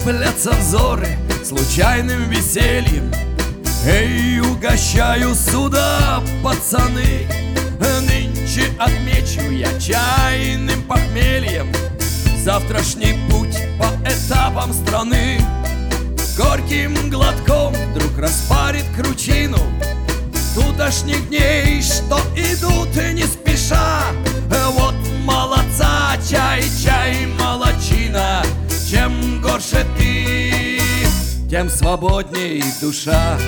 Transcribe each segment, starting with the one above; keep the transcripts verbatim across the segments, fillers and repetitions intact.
слепятся взоры случайным весельем. Эй, угощаю суда, пацаны, нынче отмечу я чайным похмельем завтрашний путь по этапам страны. Горьким глотком вдруг распарит кручину тутошних дней, что идут не спеша. Вот молодца, чай, чай, молодчина. Чем горше ты, тем свободней душа.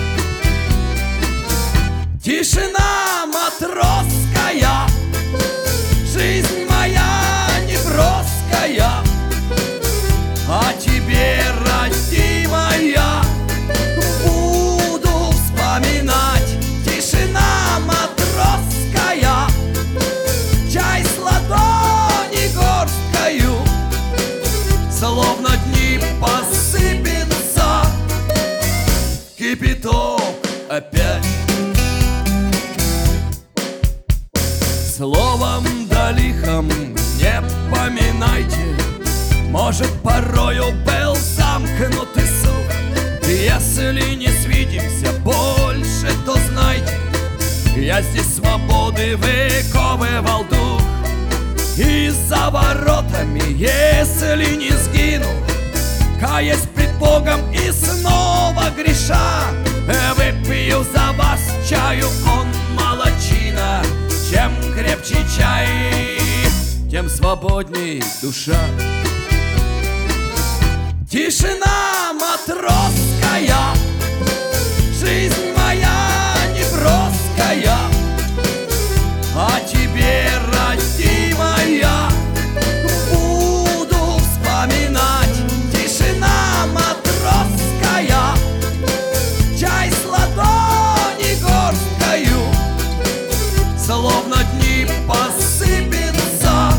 Тишина матросская, жизнь моя неброская, а тебе, родимая, буду вспоминать. Тишина матросская, чай с ладони горсткою, словно дни посыпется кипяток опять. Словом да лихом не поминайте, может, порою был замкнутый сух. Если не свидимся больше, то знайте, я здесь свободы выковывал дух. И за воротами, если не сгину, каясь пред Богом и снова греша, выпью за вас чаю, он молодчина. Чем крепче чай, тем свободней душа. Тишина матросская, жизнь моя неброская, а тебе, родимая, буду вспоминать. Тишина матросская, чай с ладони горсткою, словно дни посыпется.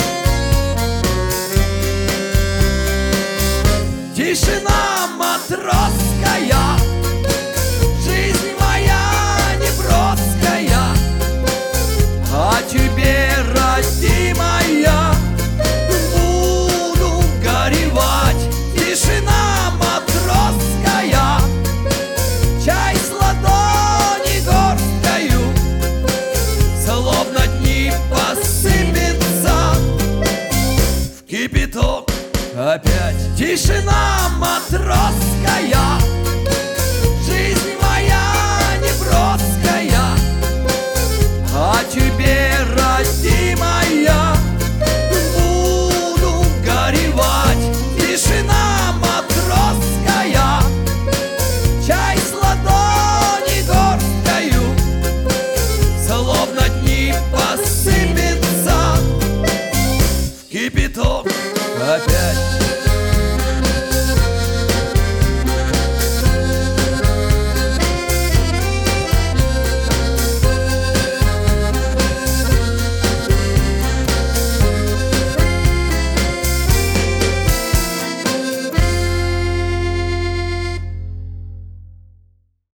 Тишина матросская,